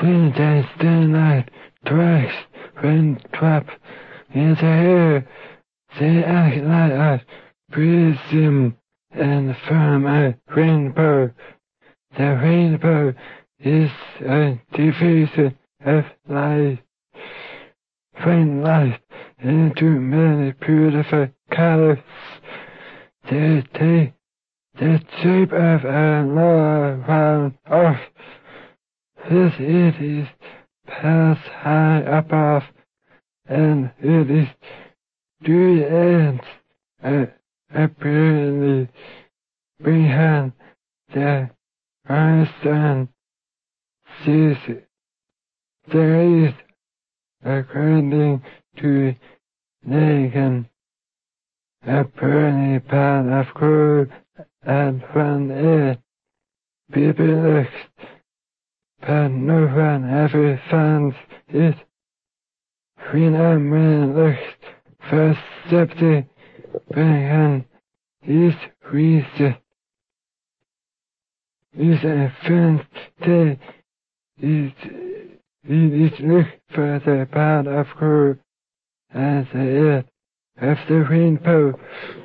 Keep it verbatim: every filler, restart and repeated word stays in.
Clean dance daylight, twice, when trap in the air. They act like a prism and form a rainbow. The rainbow is a division of light. When light into many beautiful colors, they take the shape of a lower round earth. This it is passed high above, and it is two ends uh, apparently behind the horizon. This there is, according to Nagin, a burning pan of coal and one air. People looked, but no one ever found it. When a man looked for something behind his reason, is a fence day. It, it is look for the pan of coal and the air of the rainbow.